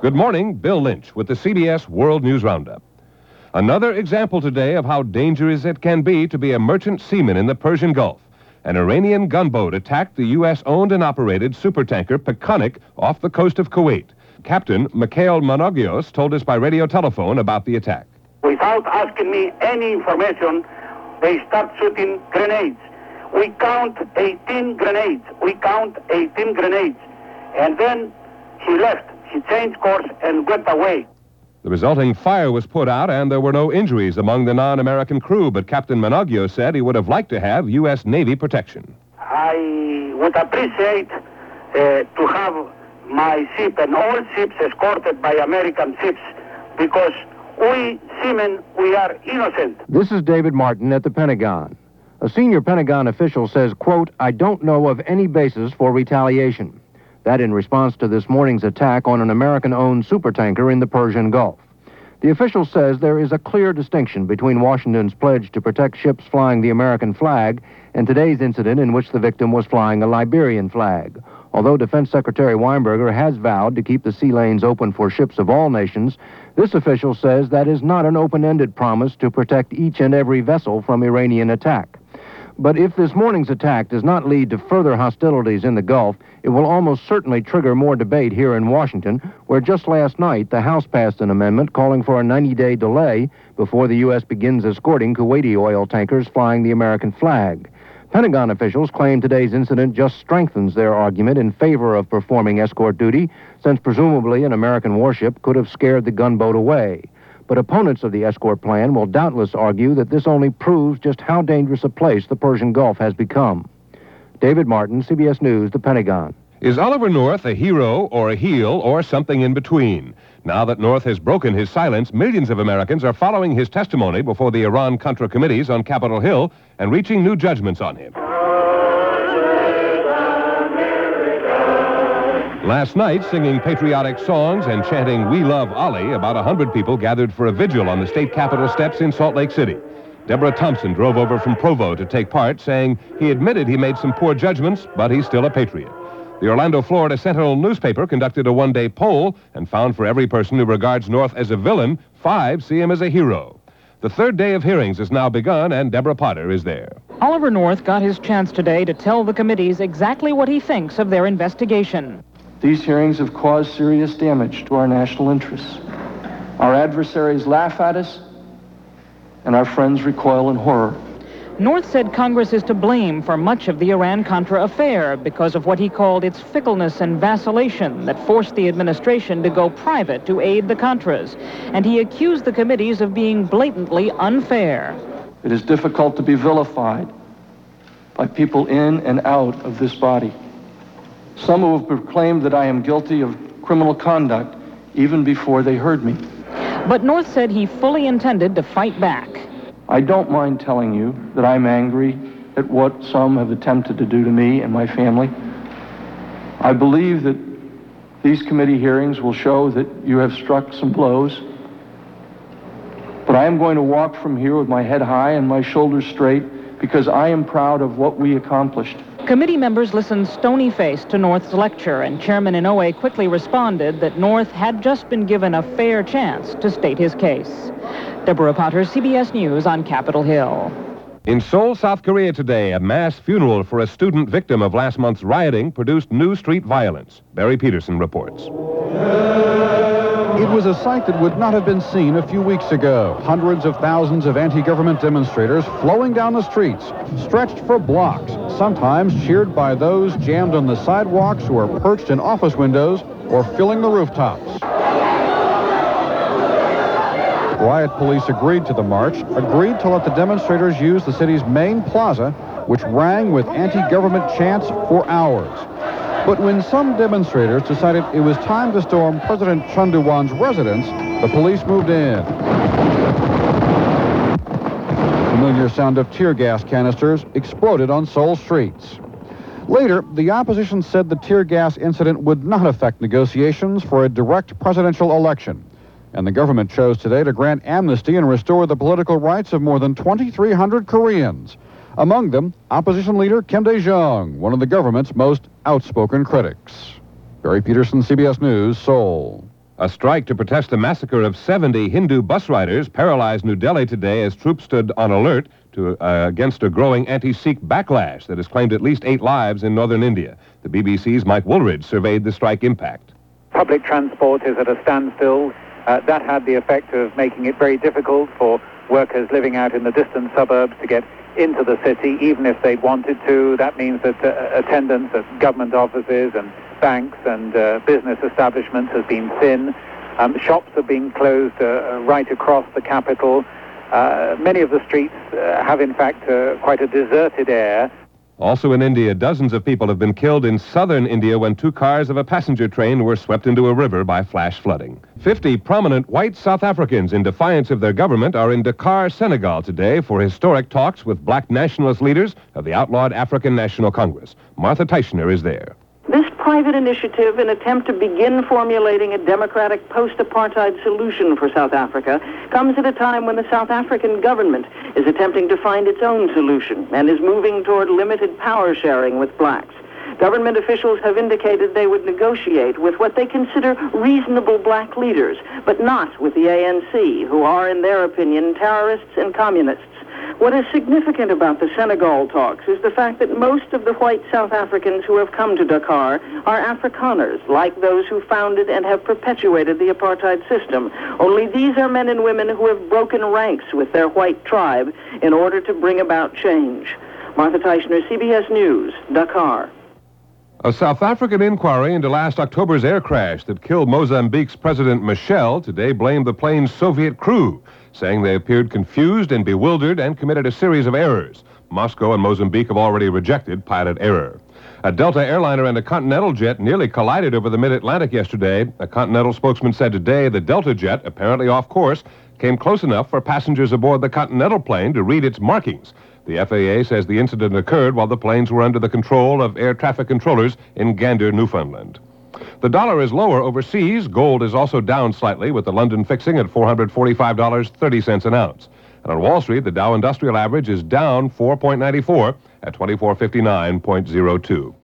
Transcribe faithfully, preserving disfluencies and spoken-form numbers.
Good morning, Bill Lynch with the C B S World News Roundup. Another example today of how dangerous it can be to be a merchant seaman in the Persian Gulf. An Iranian gunboat attacked the U S-owned and operated supertanker Peconic off the coast of Kuwait. Captain Mikhail Manogios told us by radio telephone about the attack. Without asking me any information, they start shooting grenades. We count eighteen grenades. We count eighteen grenades. And then he left. He changed course and went away. The resulting fire was put out, and there were no injuries among the non-American crew, but Captain Manogios said he would have liked to have U S Navy protection. I would appreciate uh, to have my ship and all ships escorted by American ships, because we seamen, we are innocent. This is David Martin at the Pentagon. A senior Pentagon official says, quote, "I don't know of any basis for retaliation." That in response to this morning's attack on an American-owned supertanker in the Persian Gulf. The official says there is a clear distinction between Washington's pledge to protect ships flying the American flag and today's incident in which the victim was flying a Liberian flag. Although Defense Secretary Weinberger has vowed to keep the sea lanes open for ships of all nations, this official says that is not an open-ended promise to protect each and every vessel from Iranian attack. But if this morning's attack does not lead to further hostilities in the Gulf, it will almost certainly trigger more debate here in Washington, where just last night the House passed an amendment calling for a ninety-day delay before the U S begins escorting Kuwaiti oil tankers flying the American flag. Pentagon officials claim today's incident just strengthens their argument in favor of performing escort duty, since presumably an American warship could have scared the gunboat away. But opponents of the escort plan will doubtless argue that this only proves just how dangerous a place the Persian Gulf has become. David Martin, C B S News, the Pentagon. Is Oliver North a hero or a heel or something in between? Now that North has broken his silence, millions of Americans are following his testimony before the Iran-Contra committees on Capitol Hill and reaching new judgments on him. Last night, singing patriotic songs and chanting "We Love Ali," about one hundred people gathered for a vigil on the state capitol steps in Salt Lake City. Deborah Thompson drove over from Provo to take part, saying he admitted he made some poor judgments, but he's still a patriot. The Orlando, Florida Sentinel newspaper conducted a one-day poll and found for every person who regards North as a villain, five see him as a hero. The third day of hearings has now begun, and Deborah Potter is there. Oliver North got his chance today to tell the committees exactly what he thinks of their investigation. These hearings have caused serious damage to our national interests. Our adversaries laugh at us, and our friends recoil in horror. North said Congress is to blame for much of the Iran-Contra affair because of what he called its fickleness and vacillation that forced the administration to go private to aid the Contras. And he accused the committees of being blatantly unfair. It is difficult to be vilified by people in and out of this body. Some who have proclaimed that I am guilty of criminal conduct even before they heard me. But North said he fully intended to fight back. I don't mind telling you that I'm angry at what some have attempted to do to me and my family. I believe that these committee hearings will show that you have struck some blows. But I am going to walk from here with my head high and my shoulders straight because I am proud of what we accomplished. Committee members listened stony-faced to North's lecture, and Chairman Inouye quickly responded that North had just been given a fair chance to state his case. Deborah Potter, C B S News on Capitol Hill. In Seoul, South Korea today, a mass funeral for a student victim of last month's rioting produced new street violence. Barry Peterson reports. It was a sight that would not have been seen a few weeks ago. Hundreds of thousands of anti-government demonstrators flowing down the streets, stretched for blocks, sometimes cheered by those jammed on the sidewalks who are perched in office windows or filling the rooftops. Riot police agreed to the march, agreed to let the demonstrators use the city's main plaza, which rang with anti-government chants for hours. But when some demonstrators decided it was time to storm President Chun Doo-hwan's residence, the police moved in. Familiar sound of tear gas canisters exploded on Seoul streets. Later, the opposition said the tear gas incident would not affect negotiations for a direct presidential election. And the government chose today to grant amnesty and restore the political rights of more than twenty-three hundred Koreans. Among them, opposition leader Kim Dae-jung, one of the government's most outspoken critics. Barry Peterson, C B S News, Seoul. A strike to protest the massacre of seventy Hindu bus riders paralyzed New Delhi today as troops stood on alert to, uh, against a growing anti-Sikh backlash that has claimed at least eight lives in northern India. The B B C's Mike Woolridge surveyed the strike impact. Public transport is at a standstill. Uh, that had the effect of making it very difficult for workers living out in the distant suburbs to get into the city, even if they'd wanted to. That means that uh, attendance at government offices and banks and uh, business establishments has been thin. Um, shops are being closed uh, right across the capital. Uh, many of the streets uh, have, in fact, uh, quite a deserted air. Also in India, dozens of people have been killed in southern India when two cars of a passenger train were swept into a river by flash flooding. Fifty prominent white South Africans, in defiance of their government, are in Dakar, Senegal today for historic talks with black nationalist leaders of the outlawed African National Congress. Martha Teichner is there. This private initiative, an attempt to begin formulating a democratic post-apartheid solution for South Africa, comes at a time when the South African government is attempting to find its own solution and is moving toward limited power sharing with blacks. Government officials have indicated they would negotiate with what they consider reasonable black leaders, but not with the A N C, who are, in their opinion, terrorists and communists. What is significant about the Senegal talks is the fact that most of the white South Africans who have come to Dakar are Afrikaners, like those who founded and have perpetuated the apartheid system. Only these are men and women who have broken ranks with their white tribe in order to bring about change. Martha Teichner, C B S News, Dakar. A South African inquiry into last October's air crash that killed Mozambique's President Michel today blamed the plane's Soviet crew, saying they appeared confused and bewildered and committed a series of errors. Moscow and Mozambique have already rejected pilot error. A Delta airliner and a Continental jet nearly collided over the mid-Atlantic yesterday. A Continental spokesman said today the Delta jet, apparently off course, came close enough for passengers aboard the Continental plane to read its markings. The F A A says the incident occurred while the planes were under the control of air traffic controllers in Gander, Newfoundland. The dollar is lower overseas. Gold is also down slightly, with the London fixing at four hundred forty-five dollars and thirty cents an ounce. And on Wall Street, the Dow Industrial Average is down four point nine four at twenty-four fifty-nine point oh two.